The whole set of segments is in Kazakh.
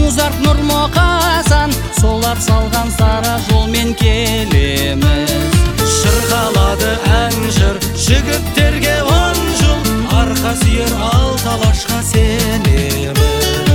музарт Нұрмұқасан, солар салған сара жолмен келеміз. Шырқалады ән жыр жігіттерге 10 жыл, арқа сүйер алты алашқа сенеміз.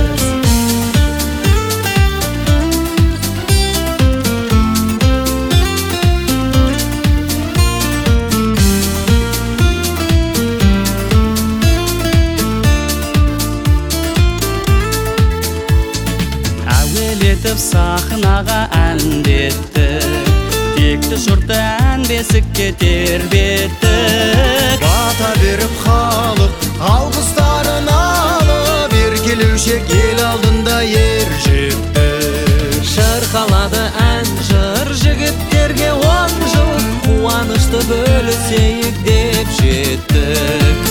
Әуелетіп сахнаға әндеттік, текті жұртты ән бесікке тербеттік. Бата беріп халық алғыстарын алып, еркелеушек ел алдында ер жетті. Шырқалады ән жыр жігіттерге 10 жыл, қуанышты бөлісейік деп жеттік.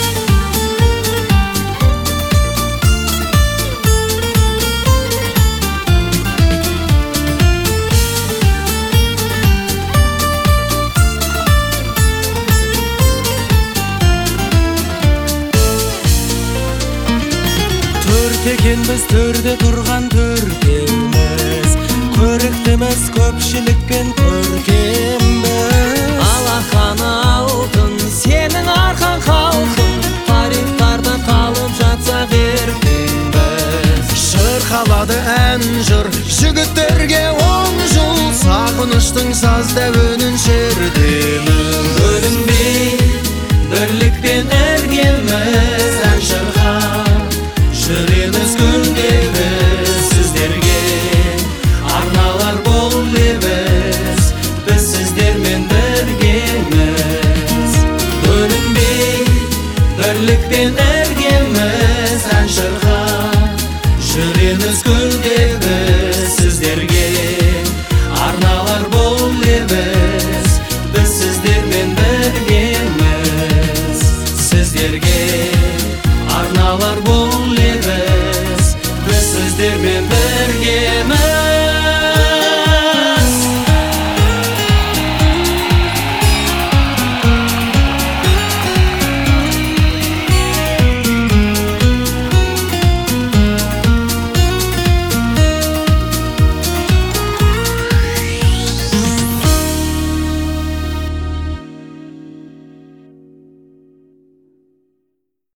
Екенбіз төрде тұрған төркембіз, көріктіміз көпшілікпен көркембіз. Алақаны алтын, сенің арқан халқың, тарихтарда қалып жатсақ ертеңбіз. Шырқалады ән жыр жігіттерге 10 жыл, сағыныштың саз дәуінін